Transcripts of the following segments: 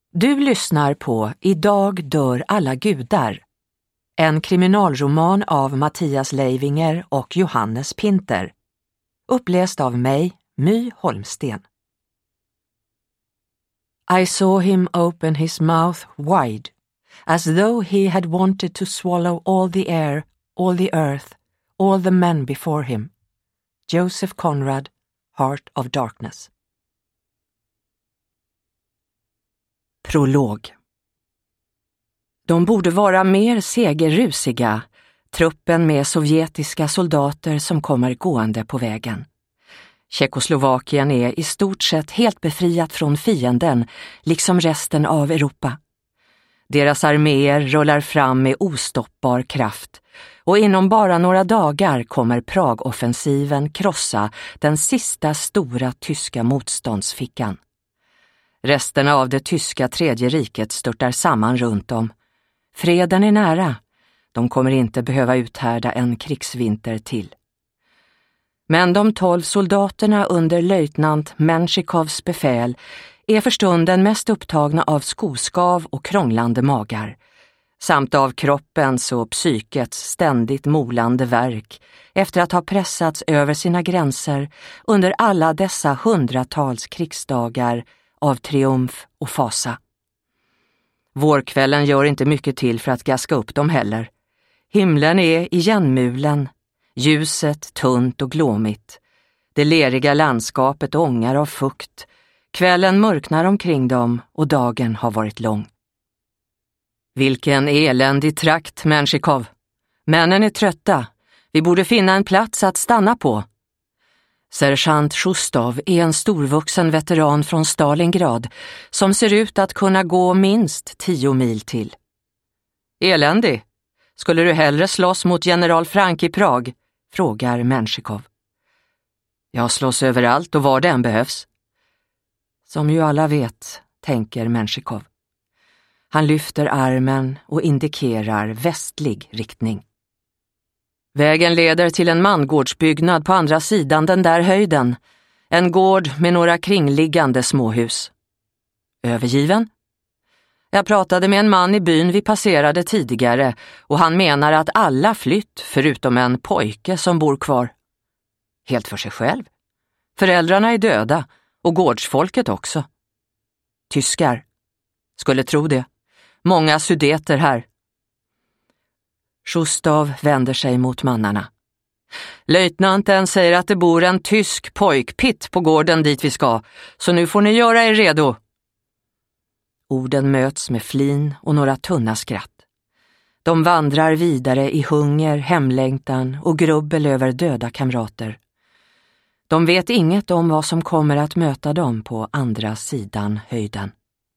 Du lyssnar på Idag dör alla gudar. En kriminalroman av Mattias Leivinger och Johannes Pinter. Uppläst av mig, My Holmsten. I saw him open his mouth wide, as though he had wanted to swallow all the air, all the earth, all the men before him. Joseph Conrad, Heart of Darkness. Prolog. De borde vara mer segerrusiga, truppen med sovjetiska soldater som kommer gående på vägen. Tjeckoslovakien är i stort sett helt befriat från fienden, liksom resten av Europa. Deras arméer rullar fram med ostoppbar kraft, och inom bara några dagar kommer Pragoffensiven krossa den sista stora tyska motståndsfickan. Resterna av det tyska tredje riket störtar samman runt om. Freden är nära. De kommer inte behöva uthärda en krigsvinter till. Men de 12 soldaterna under löjtnant Mensjikovs befäl är för stunden mest upptagna av skoskav och krånglande magar, samt av kroppens och psykets ständigt molande verk efter att ha pressats över sina gränser under alla dessa hundratals krigsdagar av triumf och fasa. Vårkvällen gör inte mycket till för att gaska upp dem heller. Himlen är igenmulen, ljuset tunt och glåmigt. Det leriga landskapet ångar av fukt. Kvällen mörknar omkring dem och dagen har varit lång. Vilken eländig trakt, Menshikov. Männen är trötta. Vi borde finna en plats att stanna på. Sergeant Shustov är en storvuxen veteran från Stalingrad som ser ut att kunna gå minst 10 mil till. Eländig? Skulle du hellre slåss mot general Frank i Prag? Frågar Menshikov. Jag slåss överallt och var det än behövs. Som ju alla vet, tänker Menshikov. Han lyfter armen och indikerar västlig riktning. Vägen leder till en mangårdsbyggnad på andra sidan den där höjden. En gård med några kringliggande småhus. Övergiven? Jag pratade med en man i byn vi passerade tidigare och han menar att alla flytt förutom en pojke som bor kvar. Helt för sig själv. Föräldrarna är döda och gårdsfolket också. Tyskar. Skulle tro det. Många sudeter här. Shustov vänder sig mot mannarna. Löjtnanten säger att det bor en tysk pojkpitt på gården dit vi ska, så nu får ni göra er redo. Orden möts med flin och några tunna skratt. De vandrar vidare i hunger, hemlängtan och grubbel över döda kamrater. De vet inget om vad som kommer att möta dem på andra sidan höjden.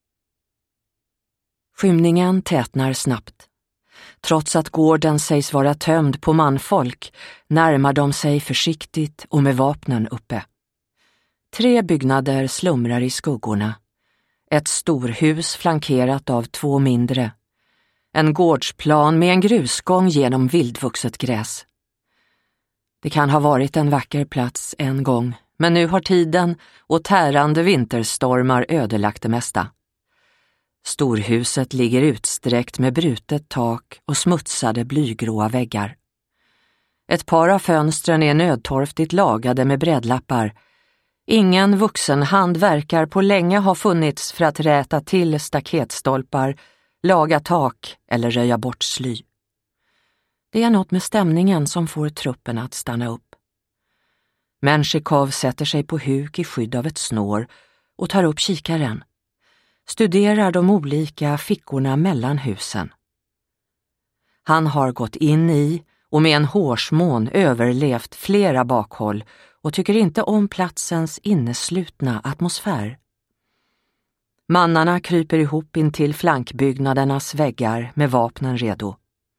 Skymningen tätnar snabbt. Trots att gården sägs vara tömd på manfolk närmar de sig försiktigt och med vapnen uppe. 3 byggnader slumrar i skuggorna. Ett storhus flankerat av 2 mindre. En gårdsplan med en grusgång genom vildvuxet gräs. Det kan ha varit en vacker plats en gång, men nu har tiden och tärande vinterstormar ödelagt det mesta. Storhuset ligger utsträckt med brutet tak och smutsade blygråa väggar. Ett par av fönstren är nödtorftigt lagade med brädlappar. Ingen vuxenhand verkar på länge ha funnits för att räta till staketstolpar, laga tak eller röja bort sly. Det är något med stämningen som får truppen att stanna upp. Menshikov sätter sig på huk i skydd av ett snår och tar upp kikaren. Studerar de olika fickorna mellan husen. Han har gått in i och med en hårsmån överlevt flera bakhåll och tycker inte om platsens inneslutna atmosfär. Mannarna kryper ihop in till flankbyggnadernas väggar med vapnen redo.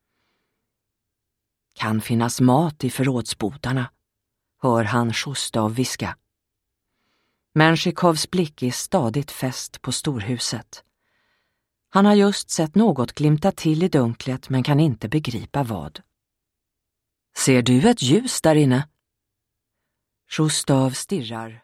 Kan finnas mat i förrådsbodarna, hör han Shustov viska. Menshikovs blick är stadigt fäst på storhuset. Han har just sett något glimta till i dunklet men kan inte begripa vad. Ser du ett ljus där inne? Shustov stirrar